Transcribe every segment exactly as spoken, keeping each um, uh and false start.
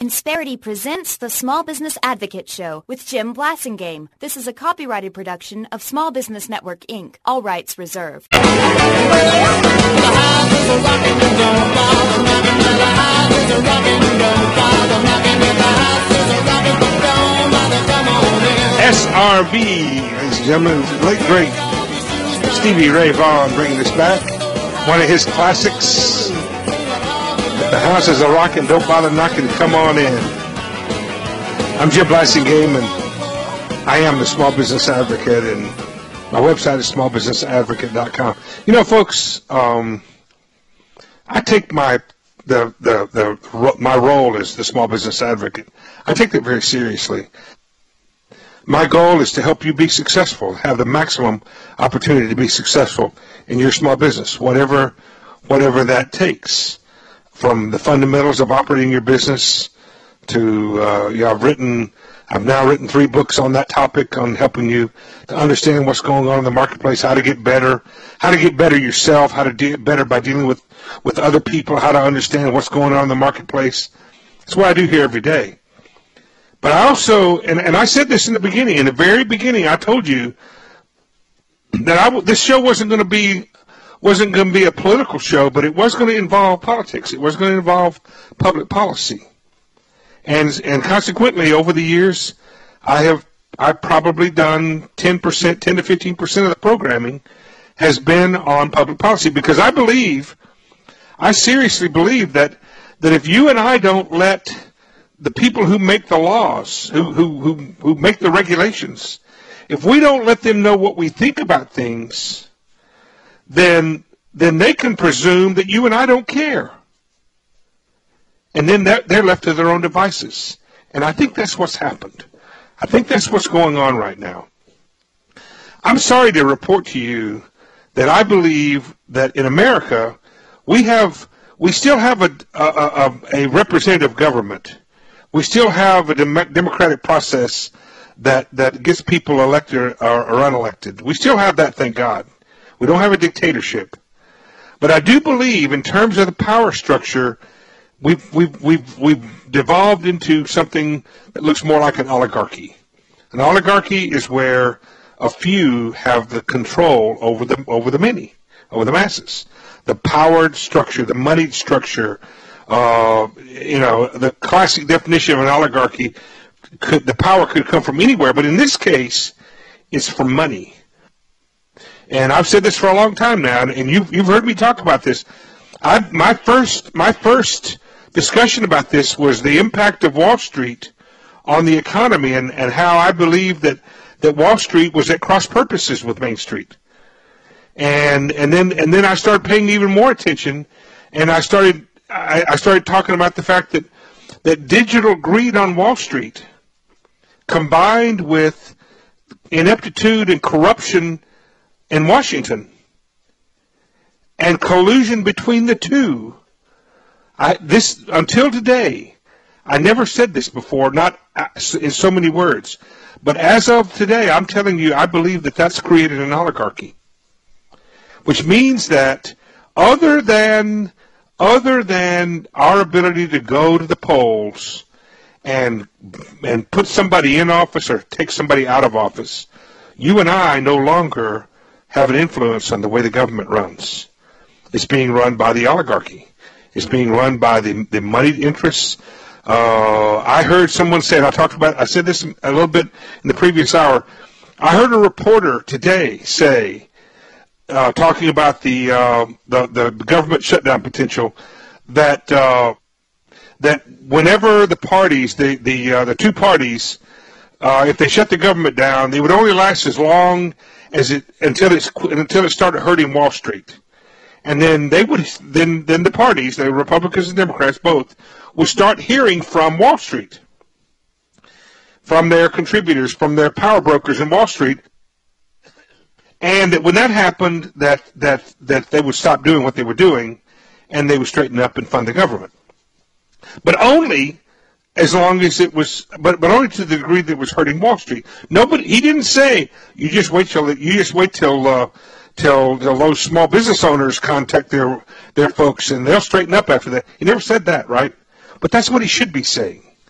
Insperity presents the Small Business Advocate Show with Jim Blasingame. This is a copyrighted production of Small Business Network, Incorporated. All rights reserved. S R V, ladies and gentlemen, the late great Stevie Ray Vaughan bringing us back. One of his classics. The house is a rockin', don't bother knocking, come on in. I'm Jim Blasingame, and I am the Small Business Advocate, and my website is small business advocate dot com. You know, folks, um, I take my the, the the my role as the Small Business Advocate, I take that very seriously. My goal is to help you be successful, have the maximum opportunity to be successful in your small business, whatever whatever that takes. From the fundamentals of operating your business to, uh, you know, I've written, I've now written three books on that topic, on helping you to understand what's going on in the marketplace, how to get better, how to get better yourself, how to get better by dealing with, with other people, how to understand what's going on in the marketplace. That's what I do here every day. But I also, and, and I said this in the beginning, in the very beginning, I told you that I, this show wasn't going to be wasn't going to be a political show, but it was going to involve politics. It was going to involve public policy. And and consequently, over the years, I have I've probably done ten percent, ten to fifteen percent of the programming has been on public policy, because I believe, I seriously believe that, that if you and I don't let the people who make the laws, who, who, who, who make the regulations, if we don't let them know what we think about things, then then they can presume that you and I don't care. And then they're, they're left to their own devices. And I think that's what's happened. I think that's what's going on right now. I'm sorry to report to you that I believe that in America, we have, we still have a, a, a, a representative government. We still have a dem- democratic process that, that gets people elected or, or unelected. We still have that, thank God. We don't have a dictatorship. But I do believe, in terms of the power structure, we've, we've, we've, we've devolved into something that looks more like an oligarchy. An oligarchy is where a few have the control over the, over the many, over the masses. The powered structure, the moneyed structure, uh, you know, the classic definition of an oligarchy, could, the power could come from anywhere, but in this case, it's from money. And I've said this for a long time now, and you've you've heard me talk about this. I my first my first discussion about this was the impact of Wall Street on the economy, and, and how I believe that, that Wall Street was at cross purposes with Main Street. And and then and then I started paying even more attention, and I started I, I started talking about the fact that that digital greed on Wall Street, combined with ineptitude and corruption in Washington, and collusion between the two. I, this until today, I never said this before, not in so many words, but as of today, I'm telling you, I believe that that's created an oligarchy, which means that other than other than our ability to go to the polls and and put somebody in office or take somebody out of office, you and I no longer have an influence on the way the government runs. It's being run by the oligarchy. It's being run by the, the moneyed interests. Uh, I heard someone say, and I talked about, I said this a little bit in the previous hour, I heard a reporter today say, uh, talking about the, uh, the the government shutdown potential, that uh, that whenever the parties, the the uh, the two parties, uh, if they shut the government down, they would only last as long as it until it's until it started hurting Wall Street, and then they would then then the parties, the Republicans and Democrats both, would start hearing from Wall Street, from their contributors, from their power brokers in Wall Street, and that when that happened, that that that they would stop doing what they were doing, and they would straighten up and fund the government, but only as long as it was, but but only to the degree that it was hurting Wall Street. Nobody, he didn't say you just wait till you just wait till uh, till, till those small business owners contact their their folks and they'll straighten up after that. He never said that, right? But that's what he should be saying.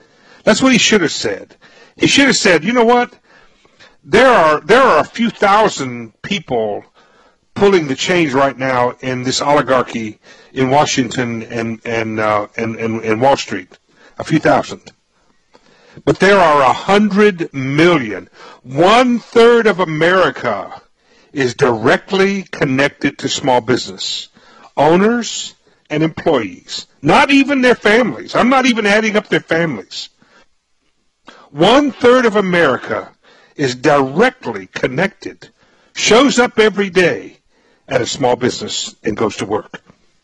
That's what he should have said. He should have said, you know what? There are there are a few thousand people pulling the change right now in this oligarchy in Washington and and uh, and, and, and Wall Street. A few thousand. But there are a hundred million. One third of America is directly connected to small business owners and employees. Not even their families. I'm not even adding up their families. One third of America is directly connected, shows up every day at a small business and goes to work.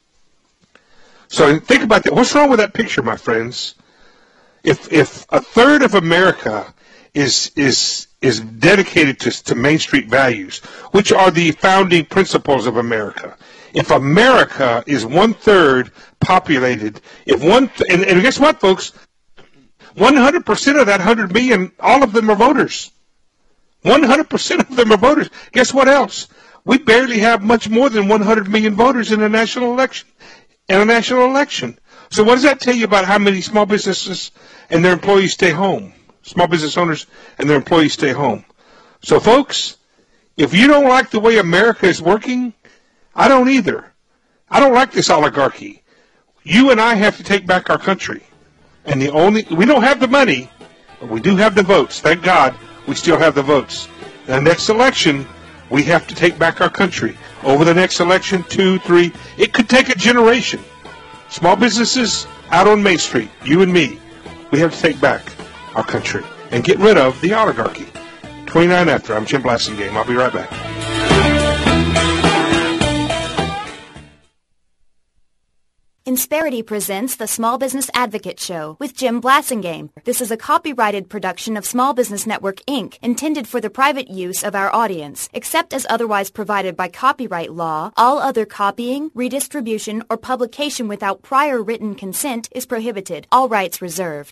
So think about that. What's wrong with that picture, my friends? If if a third of America is is is dedicated to, to Main Street values, which are the founding principles of America, if America is one third populated, if one th- and, and guess what, folks? one hundred percent of that one hundred million, all of them are voters. one hundred percent of them are voters. Guess what else? We barely have much more than one hundred million voters in a national election. In a national election. So what does that tell you about how many small businesses and their employees stay home? Small business owners and their employees stay home. So folks, if you don't like the way America is working, I don't either. I don't like this oligarchy. You and I have to take back our country. And the only, we don't have the money, but we do have the votes. Thank God we still have the votes. The next election, we have to take back our country. Over the next election, two, three, it could take a generation. Small businesses out on Main Street, you and me, we have to take back our country and get rid of the oligarchy. twenty-nine after, I'm Jim Blasingame. I'll be right back. Insperity presents the Small Business Advocate Show with Jim Blasingame. This is a copyrighted production of Small Business Network, Incorporated, intended for the private use of our audience. Except as otherwise provided by copyright law, all other copying, redistribution, or publication without prior written consent is prohibited. All rights reserved.